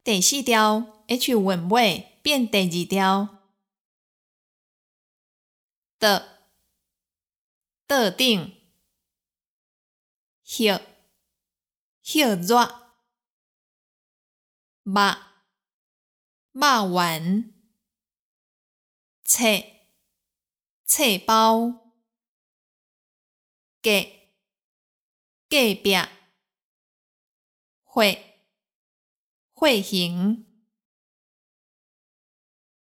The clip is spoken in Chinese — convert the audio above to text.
第四条 H 韵尾变第二条。桌顶，热热，肉圆，册包，隔壁，血型。